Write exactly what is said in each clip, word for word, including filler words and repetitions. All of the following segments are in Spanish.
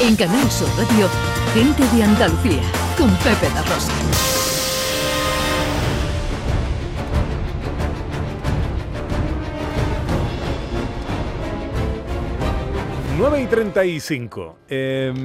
En Canal Sur Radio, Gente de Andalucía, con Pepe La Rosa. nueve y treinta y cinco. Eh,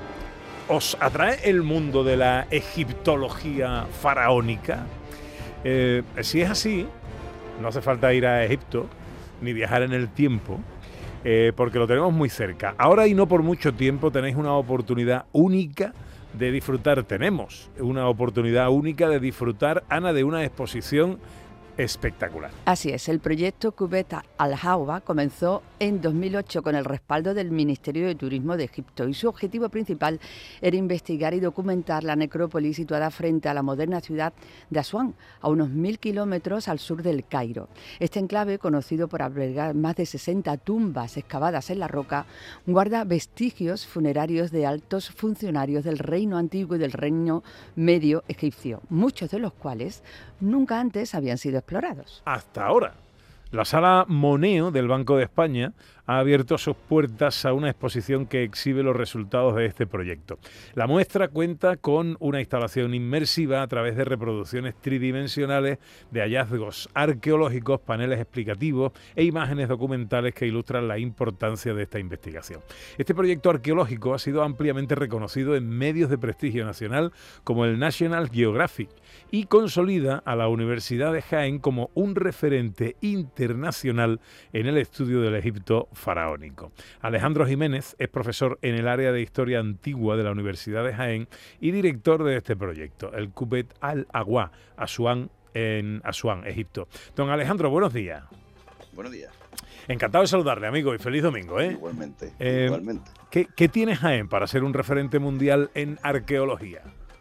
¿Os atrae el mundo de la egiptología faraónica? Eh, si es así, no hace falta ir a Egipto ni viajar en el tiempo, eh, porque lo tenemos muy cerca. Ahora y no por mucho tiempo tenéis una oportunidad única de disfrutar. Tenemos una oportunidad única de disfrutar, Ana, de una exposición espectacular. Así es, el proyecto Qubet al-Hawa comenzó en dos mil ocho con el respaldo del Ministerio de Turismo de Egipto y su objetivo principal era investigar y documentar la necrópolis situada frente a la moderna ciudad de Asuán, a unos mil kilómetros al sur del Cairo. Este enclave, conocido por albergar más de sesenta tumbas excavadas en la roca, guarda vestigios funerarios de altos funcionarios del reino antiguo y del reino medio egipcio, muchos de los cuales nunca antes habían sido explorados. Hasta ahora. La Sala Moneo del Banco de España ha abierto sus puertas a una exposición que exhibe los resultados de este proyecto. La muestra cuenta con una instalación inmersiva a través de reproducciones tridimensionales de hallazgos arqueológicos, paneles explicativos e imágenes documentales que ilustran la importancia de esta investigación. Este proyecto arqueológico ha sido ampliamente reconocido en medios de prestigio nacional como el National Geographic y consolida a la Universidad de Jaén como un referente internacional en el estudio del Egipto faraónico. Alejandro Jiménez es profesor en el área de Historia Antigua de la Universidad de Jaén y director de este proyecto, el Qubet al-Hawa, Asuán, en Asuán, Egipto. Don Alejandro, buenos días. Buenos días. Encantado de saludarle, amigo, y feliz domingo, ¿eh? Igualmente, eh, igualmente. ¿qué, ¿Qué tiene Jaén para ser un referente mundial en arqueología?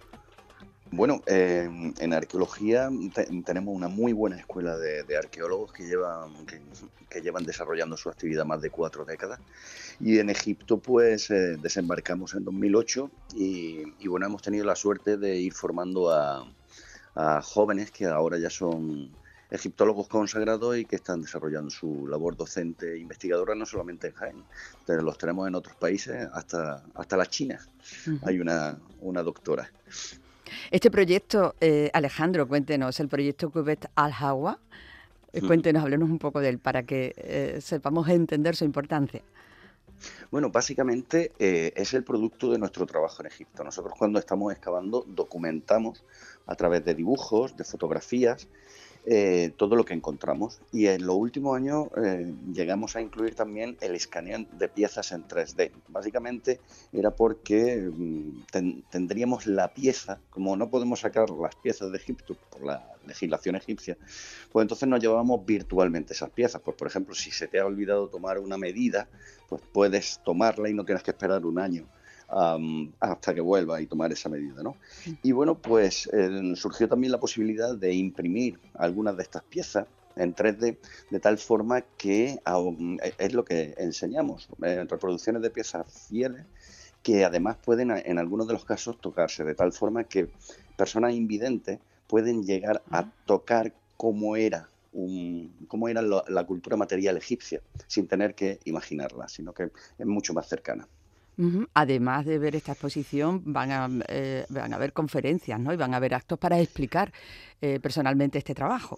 Bueno, eh, en arqueología te, tenemos una muy buena escuela de, de arqueólogos que llevan, que, que llevan desarrollando su actividad más de cuatro décadas. Y en Egipto, pues, eh, desembarcamos en dos mil ocho y, y, bueno, hemos tenido la suerte de ir formando a, a jóvenes que ahora ya son egiptólogos consagrados y que están desarrollando su labor docente e investigadora no solamente en Jaén, pero los tenemos en otros países, hasta, hasta la China. Uh-huh. Hay una, una doctora. Este proyecto, eh, Alejandro, cuéntenos, el proyecto Qubet al-Hawa, eh, cuéntenos, háblenos un poco de él para que eh, sepamos entender su importancia. Bueno, básicamente eh, es el producto de nuestro trabajo en Egipto. Nosotros cuando estamos excavando documentamos a través de dibujos, de fotografías, Eh, todo lo que encontramos, y en los últimos años eh, llegamos a incluir también el escaneo de piezas en tres D. Básicamente era porque ten, tendríamos la pieza, como no podemos sacar las piezas de Egipto por la legislación egipcia, pues entonces nos llevábamos virtualmente esas piezas. Pues por ejemplo, si se te ha olvidado tomar una medida, pues puedes tomarla y no tienes que esperar un año Um, hasta que vuelva y tomar esa medida, ¿no? Y bueno, pues eh, surgió también la posibilidad de imprimir algunas de estas piezas en tres D, de tal forma que um, es lo que enseñamos, eh, reproducciones de piezas fieles que además pueden en algunos de los casos tocarse, de tal forma que personas invidentes pueden llegar a tocar cómo era Un, cómo era lo, la cultura material egipcia, sin tener que imaginarla, sino que es mucho más cercana. Uh-huh. Además de ver esta exposición, van a, eh, van a haber conferencias, ¿no? Y van a haber actos para explicar eh, personalmente este trabajo.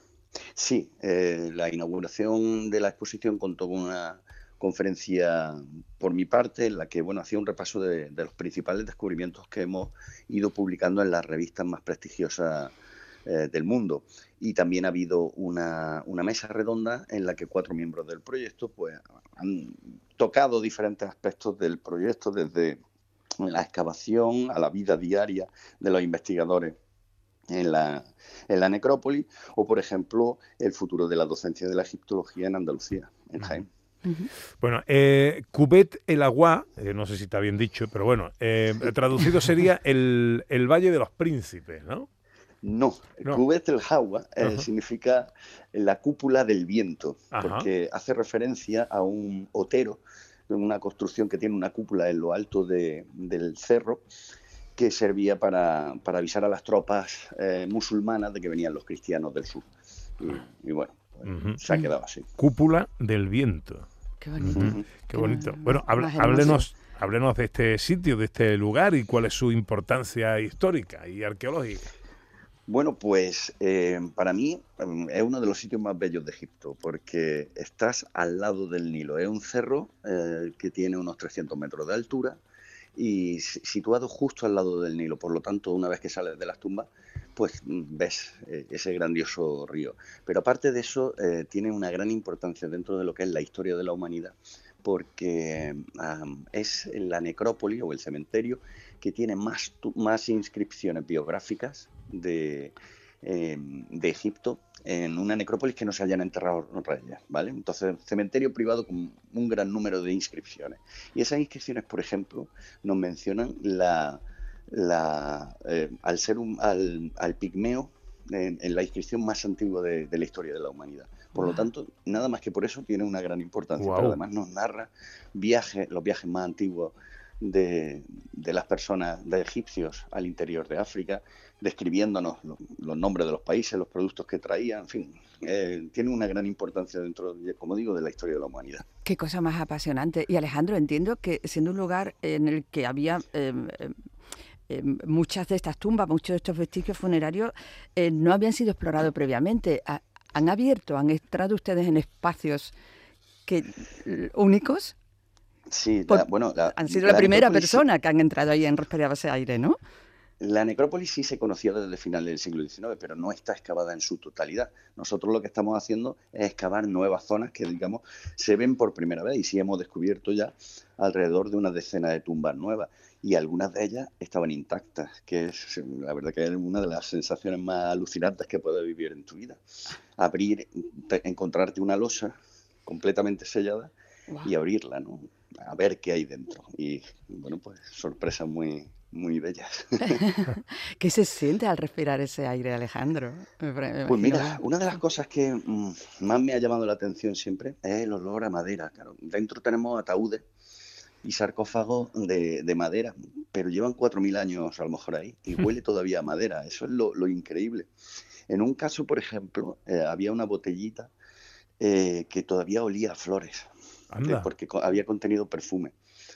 Sí, eh, la inauguración de la exposición contó con una conferencia por mi parte, en la que bueno, hacía un repaso de, de los principales descubrimientos que hemos ido publicando en las revistas más prestigiosas eh, del mundo. Y también ha habido una, una mesa redonda en la que cuatro miembros del proyecto pues, han tocado diferentes aspectos del proyecto, desde la excavación a la vida diaria de los investigadores en la, en la necrópolis, o por ejemplo el futuro de la docencia de la egiptología en Andalucía, en Jaén. Uh-huh. Bueno, eh, Qubet el-Hawa, eh, no sé si está bien dicho, pero bueno, eh, traducido sería el, el Valle de los Príncipes, ¿no? No, no. Qubet al-Hawa eh, significa la cúpula del viento, Ajá. porque hace referencia a un otero, una construcción que tiene una cúpula en lo alto de, del cerro, que servía para, para avisar a las tropas eh, musulmanas de que venían los cristianos del sur. Y, y bueno, pues, uh-huh. se ha quedado así. Cúpula del viento. Qué bonito. Uh-huh. Qué bonito. Bueno, háblenos, Háblenos de este sitio, de este lugar y cuál es su importancia histórica y arqueológica. Bueno, pues eh, para mí eh, es uno de los sitios más bellos de Egipto, porque estás al lado del Nilo. Es un cerro eh, que tiene unos trescientos metros de altura y situado justo al lado del Nilo. Por lo tanto, una vez que sales de las tumbas, pues ves eh, ese grandioso río. Pero aparte de eso, eh, tiene una gran importancia dentro de lo que es la historia de la humanidad, porque um, es la necrópolis o el cementerio que tiene más, más inscripciones biográficas de, eh, de Egipto en una necrópolis que no se hayan enterrado reyes, ¿vale? Entonces, cementerio privado con un gran número de inscripciones. Y esas inscripciones, por ejemplo, nos mencionan la, la, eh, al ser un, al, al pigmeo en, en la inscripción más antigua de, de la historia de la humanidad. Por lo tanto, nada más que por eso tiene una gran importancia. Wow. Pero además nos narra viajes, los viajes más antiguos de, de las personas, de egipcios al interior de África, describiéndonos lo, los nombres de los países, los productos que traían, en fin, eh, tiene una gran importancia dentro, como digo, de la historia de la humanidad. Qué cosa más apasionante. Y Alejandro, entiendo que siendo un lugar en el que había eh, eh, muchas de estas tumbas, muchos de estos vestigios funerarios, eh, no habían sido explorados previamente. A, ¿Han abierto, han entrado ustedes en espacios que, únicos? Sí, la, bueno... La, han sido la, la primera persona que han entrado ahí en respirar ese aire, ¿no? La necrópolis sí se conocía desde finales del siglo diecinueve, pero no está excavada en su totalidad. Nosotros lo que estamos haciendo es excavar nuevas zonas que, digamos, se ven por primera vez, y sí hemos descubierto ya alrededor de una decena de tumbas nuevas, y algunas de ellas estaban intactas, que es la verdad que es una de las sensaciones más alucinantes que puedes vivir en tu vida. Abrir, te, encontrarte una losa completamente sellada, wow, y abrirla, ¿no? A ver qué hay dentro. Y bueno, pues sorpresas muy... muy bellas. ¿Qué se siente al respirar ese aire, Alejandro? Me, me pues mira, una de las cosas que mmm, más me ha llamado la atención siempre es el olor a madera. Claro, dentro tenemos ataúdes y sarcófagos de, de madera, pero llevan cuatro mil años a lo mejor ahí y huele todavía a madera. Eso es lo, lo increíble. En un caso, por ejemplo, eh, había una botellita eh, que todavía olía a flores, eh, porque co- había contenido perfume.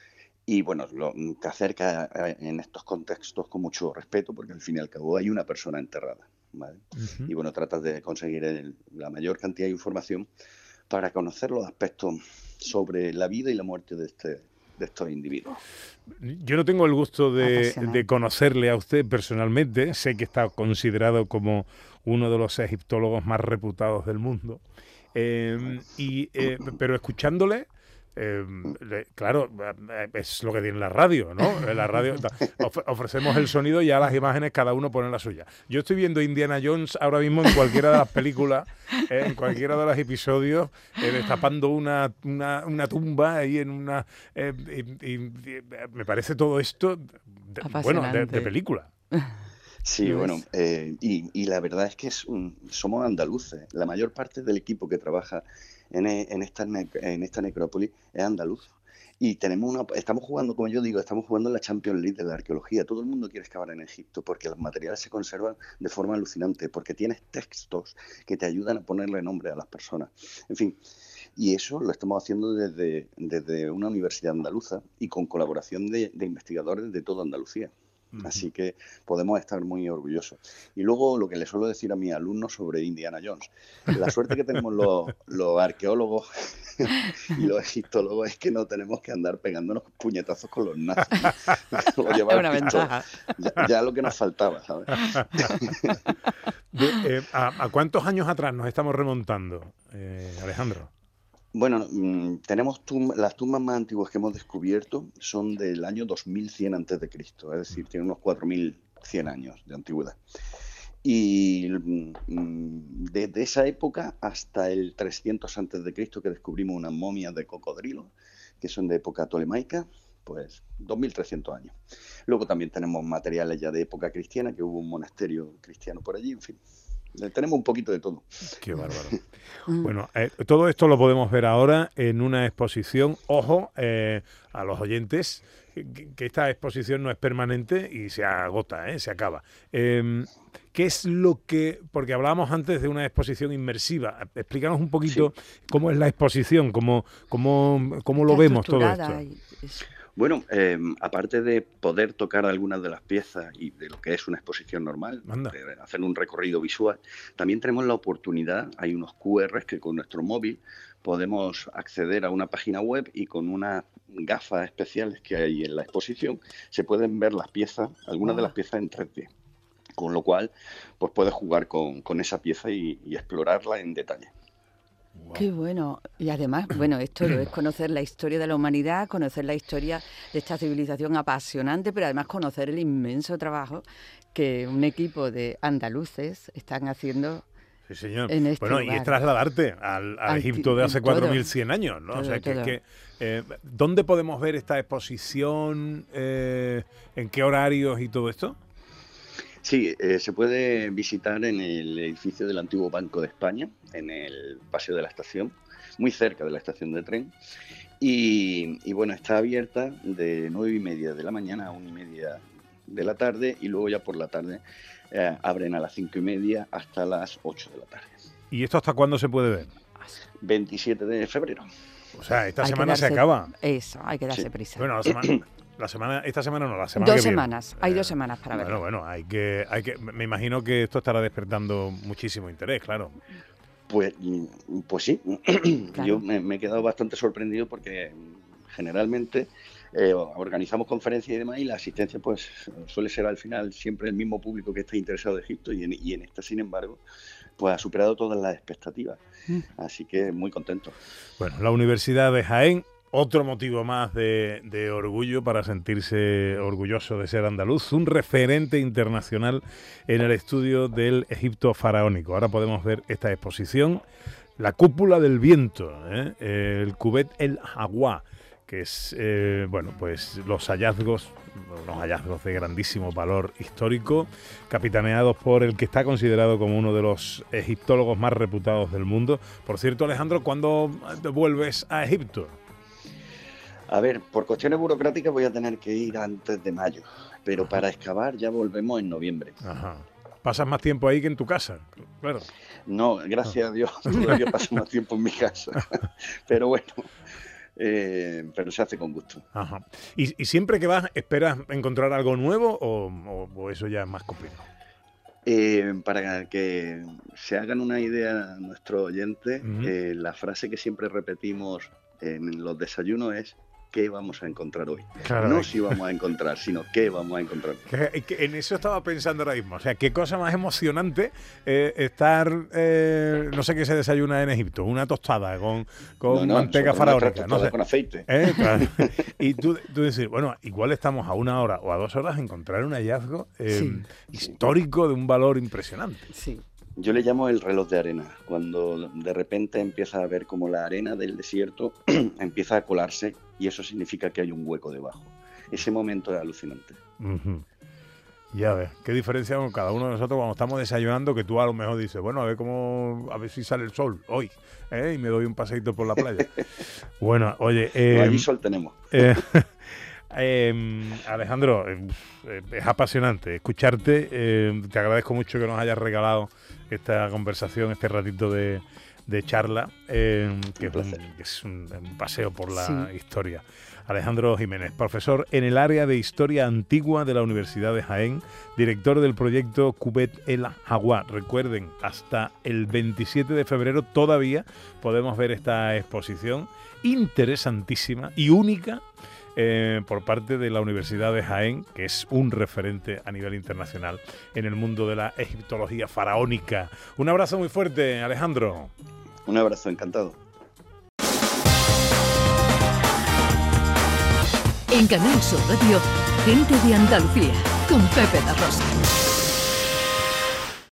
Y bueno, lo, te acerca en estos contextos con mucho respeto, porque al fin y al cabo hay una persona enterrada, ¿vale? Uh-huh. Y bueno, tratas de conseguir el, la mayor cantidad de información para conocer los aspectos sobre la vida y la muerte de, este, de estos individuos. Yo no tengo el gusto de, de conocerle a usted personalmente, sé que está considerado como uno de los egiptólogos más reputados del mundo, eh, y, eh, pero escuchándole... Eh, claro, es lo que tiene la radio, ¿no? La radio of- ofrecemos el sonido y ya las imágenes cada uno pone la suya. Yo estoy viendo Indiana Jones ahora mismo en cualquiera de las películas, eh, en cualquiera de los episodios, eh, destapando una, una, una tumba ahí en una... Eh, y, y, y me parece todo esto, de, bueno, de, de película. Sí, bueno, eh, y, y la verdad es que es un, somos andaluces. La mayor parte del equipo que trabaja en, en, esta, en esta necrópolis es andaluz. Y tenemos una, estamos jugando, como yo digo, estamos jugando en la Champions League de la arqueología. Todo el mundo quiere excavar en Egipto porque los materiales se conservan de forma alucinante, porque tienes textos que te ayudan a ponerle nombre a las personas. En fin, y eso lo estamos haciendo desde, desde una universidad andaluza y con colaboración de, de investigadores de toda Andalucía. Así que podemos estar muy orgullosos. Y luego lo que le suelo decir a mis alumnos sobre Indiana Jones, la suerte que tenemos los, los arqueólogos y los egiptólogos es que no tenemos que andar pegándonos puñetazos con los nazis o llevar una ventaja. Ya, ya lo que nos faltaba, ¿sabes? De, eh, ¿a, ¿A cuántos años atrás nos estamos remontando, eh, Alejandro? Bueno, mmm, tenemos tum- las tumbas más antiguas que hemos descubierto son del año dos mil cien antes de Cristo, es decir, tienen unos cuatro mil cien años de antigüedad. Y mmm, desde esa época hasta el trescientos antes de Cristo, que descubrimos unas momias de cocodrilo, que son de época tolemaica, pues dos mil trescientos años. Luego también tenemos materiales ya de época cristiana, que hubo un monasterio cristiano por allí, en fin. Tenemos un poquito de todo. Qué bárbaro. Bueno, eh, todo esto lo podemos ver ahora en una exposición. Ojo, eh, a los oyentes, que, que esta exposición no es permanente y se agota, ¿eh? Se acaba. Eh, ¿Qué es lo que...? Porque hablábamos antes de una exposición inmersiva. Explícanos un poquito sí. cómo es la exposición, cómo, cómo, cómo lo vemos todo esto. Es... Bueno, eh, aparte de poder tocar algunas de las piezas y de lo que es una exposición normal, de hacer un recorrido visual, también tenemos la oportunidad, hay unos cu erres que con nuestro móvil podemos acceder a una página web y con unas gafas especiales que hay en la exposición se pueden ver las piezas, algunas de las piezas en tres D. Con lo cual, pues puedes jugar con, con esa pieza y, y explorarla en detalle. Wow. Qué bueno. Y además, bueno, esto es conocer la historia de la humanidad, conocer la historia de esta civilización apasionante, pero además conocer el inmenso trabajo que un equipo de andaluces están haciendo. Sí, señor. En este bueno, lugar. Y es trasladarte al, al Egipto de hace cuatro mil cien años, ¿no? Todo, o sea, que, todo. que eh, ¿dónde podemos ver esta exposición? Eh, ¿En qué horarios y todo esto? Sí, eh, se puede visitar en el edificio del antiguo Banco de España, en el Paseo de la Estación, muy cerca de la estación de tren. Y, y bueno, está abierta de nueve y media de la mañana a una y media de la tarde y luego ya por la tarde eh, abren a las cinco y media hasta las ocho de la tarde. ¿Y esto hasta cuándo se puede ver? veintisiete de febrero. O sea, esta Hay semana darse, se acaba. Eso, hay que darse Sí. prisa. Bueno, la semana... La semana, esta semana no, la semana Dos que semanas, viene. hay Eh, dos semanas para bueno, verlo. Bueno, hay que, hay que, me imagino que esto estará despertando muchísimo interés, claro. Pues, pues sí, Claro. yo me, me he quedado bastante sorprendido porque generalmente eh, organizamos conferencias y demás y la asistencia pues suele ser al final siempre el mismo público que está interesado en Egipto y en, y en esta, sin embargo, pues ha superado todas las expectativas. Mm. Así que muy contento. Bueno, la Universidad de Jaén, otro motivo más de, de orgullo para sentirse orgulloso de ser andaluz, un referente internacional en el estudio del Egipto faraónico. Ahora podemos ver esta exposición, la cúpula del viento, ¿eh? el Cubet el Agua, que es, eh, bueno, pues los hallazgos, unos hallazgos de grandísimo valor histórico, capitaneados por el que está considerado como uno de los egiptólogos más reputados del mundo. Por cierto, Alejandro, ¿cuándo vuelves a Egipto? A ver, por cuestiones burocráticas voy a tener que ir antes de mayo, pero Ajá. para excavar ya volvemos en noviembre. Ajá. ¿Pasas más tiempo ahí que en tu casa? Claro. No, gracias a Dios, yo paso más tiempo en mi casa. Pero bueno, eh, pero se hace con gusto. Ajá. ¿Y, y siempre que vas esperas encontrar algo nuevo o, o, o eso ya es más complicado? Eh, para que se hagan una idea nuestros oyentes, uh-huh. eh, la frase que siempre repetimos en los desayunos es ¿qué vamos a encontrar hoy? Claro, no si vamos a encontrar, sino qué vamos a encontrar. Que, que en eso estaba pensando ahora mismo. O sea, qué cosa más emocionante eh, estar, eh, no sé qué se desayuna en Egipto, una tostada con, con no, no, manteca faraónica. No sé. Con aceite. ¿Eh? Claro. Y tú, tú decir, bueno, igual estamos a una hora o a dos horas a encontrar un hallazgo eh, sí, histórico sí. de un valor impresionante. Sí. Yo le llamo el reloj de arena, cuando de repente empieza a ver como la arena del desierto empieza a colarse y eso significa que hay un hueco debajo. Ese momento es alucinante. Uh-huh. Ya ves, qué diferencia con cada uno de nosotros cuando estamos desayunando, que tú a lo mejor dices, bueno, a ver cómo, a ver si sale el sol hoy, ¿eh? Y me doy un paseíto por la playa. Bueno, oye... Eh, allí sol tenemos. Eh, Eh, Alejandro, eh, es apasionante escucharte. Eh, te agradezco mucho que nos hayas regalado esta conversación, este ratito de, de charla, eh, que, es un, que es un, un paseo por la sí. historia. Alejandro Jiménez, profesor en el área de Historia Antigua de la Universidad de Jaén, director del proyecto Cubet el Agua. Recuerden, hasta el veintisiete de febrero todavía podemos ver esta exposición interesantísima y única Eh, por parte de la Universidad de Jaén, que es un referente a nivel internacional en el mundo de la egiptología faraónica. Un abrazo muy fuerte, Alejandro. Un abrazo, encantado. En Canal Sur Radio, Gente de Andalucía, con Pepe da Rosa.